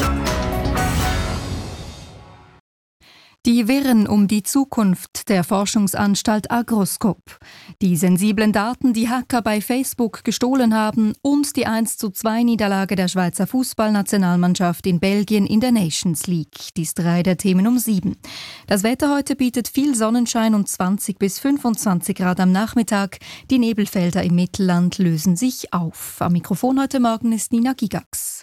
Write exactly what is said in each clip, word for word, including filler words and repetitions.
Die Wirren um die Zukunft der Forschungsanstalt Agroscope, die sensiblen Daten, die Hacker bei Facebook gestohlen haben und die eins zu zwei Niederlage der Schweizer Fußballnationalmannschaft in Belgien in der Nations League. Dies drei der Themen um sieben. Das Wetter heute bietet viel Sonnenschein und zwanzig bis fünfundzwanzig Grad am Nachmittag. Die Nebelfelder im Mittelland lösen sich auf. Am Mikrofon heute Morgen ist Nina Gigax.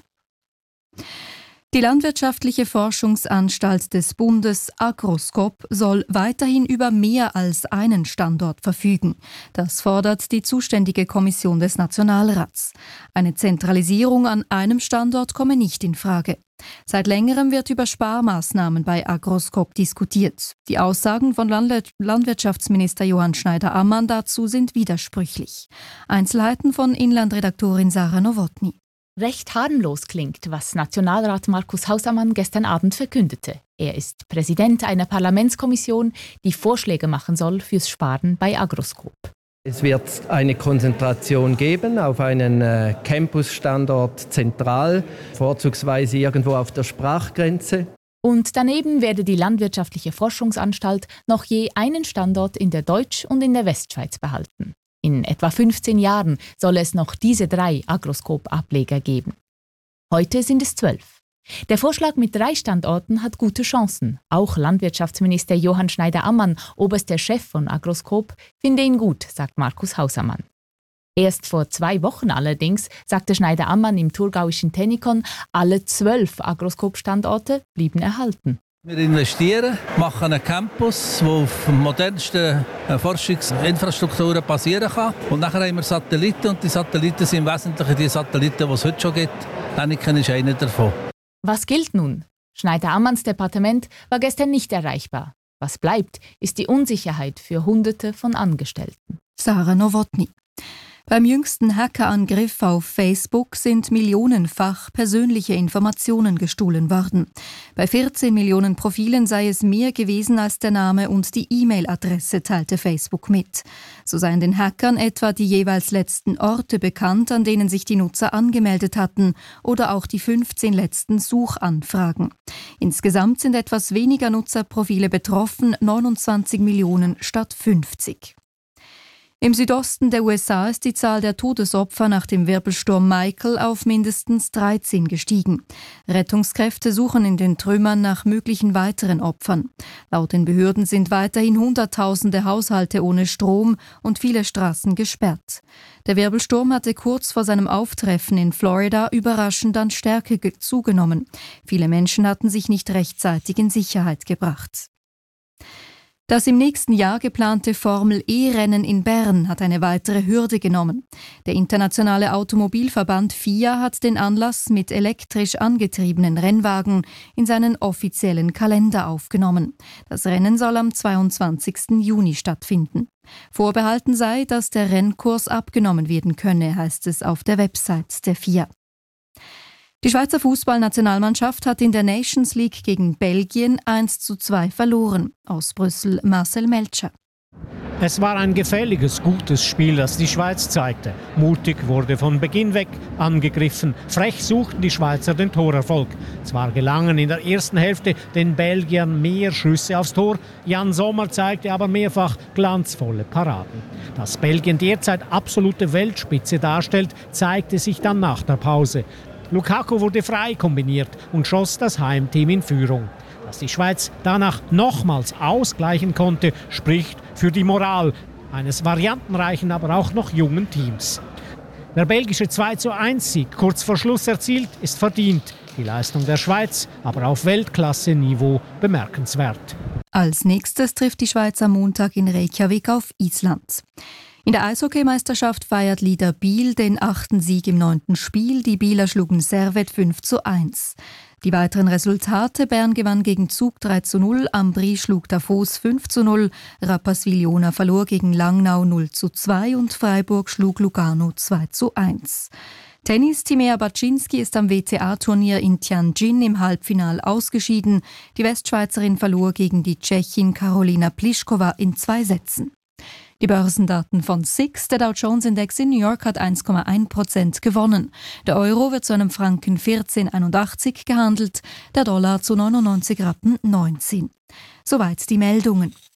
Die Landwirtschaftliche Forschungsanstalt des Bundes Agroscope soll weiterhin über mehr als einen Standort verfügen. Das fordert die zuständige Kommission des Nationalrats. Eine Zentralisierung an einem Standort komme nicht in Frage. Seit längerem wird über Sparmaßnahmen bei Agroscope diskutiert. Die Aussagen von Landwirtschaftsminister Johann Schneider-Ammann dazu sind widersprüchlich. Einzelheiten von Inlandredaktorin Sarah Nowotny. Recht harmlos klingt, was Nationalrat Markus Hausamann gestern Abend verkündete. Er ist Präsident einer Parlamentskommission, die Vorschläge machen soll fürs Sparen bei Agroscope. Es wird eine Konzentration geben auf einen äh, Campusstandort zentral, vorzugsweise irgendwo auf der Sprachgrenze. Und daneben werde die Landwirtschaftliche Forschungsanstalt noch je einen Standort in der Deutsch- und in der Westschweiz behalten. In etwa fünfzehn Jahren soll es noch diese drei Agroscope-Ableger geben. Heute sind es zwölf. Der Vorschlag mit drei Standorten hat gute Chancen. Auch Landwirtschaftsminister Johann Schneider-Ammann, oberster Chef von Agroscope, finde ihn gut, sagt Markus Hausamann. Erst vor zwei Wochen allerdings sagte Schneider-Ammann im thurgauischen Tennikon, alle zwölf Agroscope-Standorte blieben erhalten. Wir investieren, machen einen Campus, der auf modernsten Forschungsinfrastrukturen basieren kann. Und nachher haben wir Satelliten und die Satelliten sind im Wesentlichen die Satelliten, die es heute schon gibt. Däniken ist einer davon. Was gilt nun? Schneider-Ammanns Departement war gestern nicht erreichbar. Was bleibt, ist die Unsicherheit für Hunderte von Angestellten. Sarah Nowotny. Beim jüngsten Hackerangriff auf Facebook sind millionenfach persönliche Informationen gestohlen worden. Bei vierzehn Millionen Profilen sei es mehr gewesen als der Name und die E-Mail-Adresse, teilte Facebook mit. So seien den Hackern etwa die jeweils letzten Orte bekannt, an denen sich die Nutzer angemeldet hatten, oder auch die fünfzehn letzten Suchanfragen. Insgesamt sind etwas weniger Nutzerprofile betroffen, neunundzwanzig Millionen statt fünfzig. Im Südosten der U S A ist die Zahl der Todesopfer nach dem Wirbelsturm Michael auf mindestens dreizehn gestiegen. Rettungskräfte suchen in den Trümmern nach möglichen weiteren Opfern. Laut den Behörden sind weiterhin Hunderttausende Haushalte ohne Strom und viele Straßen gesperrt. Der Wirbelsturm hatte kurz vor seinem Auftreffen in Florida überraschend an Stärke zugenommen. Viele Menschen hatten sich nicht rechtzeitig in Sicherheit gebracht. Das im nächsten Jahr geplante Formel-E-Rennen in Bern hat eine weitere Hürde genommen. Der internationale Automobilverband F I A hat den Anlass mit elektrisch angetriebenen Rennwagen in seinen offiziellen Kalender aufgenommen. Das Rennen soll am zweiundzwanzigsten Juni stattfinden. Vorbehalten sei, dass der Rennkurs abgenommen werden könne, heißt es auf der Website der F I A. Die Schweizer Fußballnationalmannschaft hat in der Nations League gegen Belgien eins zu zwei verloren. Aus Brüssel Marcel Melcher. Es war ein gefälliges, gutes Spiel, das die Schweiz zeigte. Mutig wurde von Beginn weg angegriffen. Frech suchten die Schweizer den Torerfolg. Zwar gelangen in der ersten Hälfte den Belgiern mehr Schüsse aufs Tor, Jan Sommer zeigte aber mehrfach glanzvolle Paraden. Dass Belgien derzeit absolute Weltspitze darstellt, zeigte sich dann nach der Pause. Lukaku wurde frei kombiniert und schoss das Heimteam in Führung. Dass die Schweiz danach nochmals ausgleichen konnte, spricht für die Moral eines variantenreichen, aber auch noch jungen Teams. Der belgische zwei zu eins Sieg kurz vor Schluss erzielt, ist verdient. Die Leistung der Schweiz, aber auf Weltklasse-Niveau bemerkenswert. Als nächstes trifft die Schweiz am Montag in Reykjavik auf Island. In der Eishockeymeisterschaft feiert Lieder Biel den achten Sieg im neunten Spiel. Die Bieler schlugen Servet fünf zu eins. Die weiteren Resultate: Bern gewann gegen Zug drei zu null, Ambri schlug Davos fünf zu null, Rapperswil-Jona verlor gegen Langnau null zu zwei und Freiburg schlug Lugano zwei zu eins. Tennis: Timea Baczynski ist am W T A-Turnier in Tianjin im Halbfinal ausgeschieden. Die Westschweizerin verlor gegen die Tschechin Karolina Pliskova in zwei Sätzen. Die Börsendaten von S I X, der Dow Jones Index in New York, hat eins Komma eins Prozent gewonnen. Der Euro wird zu einem Franken vierzehn Komma einundachtzig gehandelt, der Dollar zu neunundneunzig Rappen neunzehn. Soweit die Meldungen.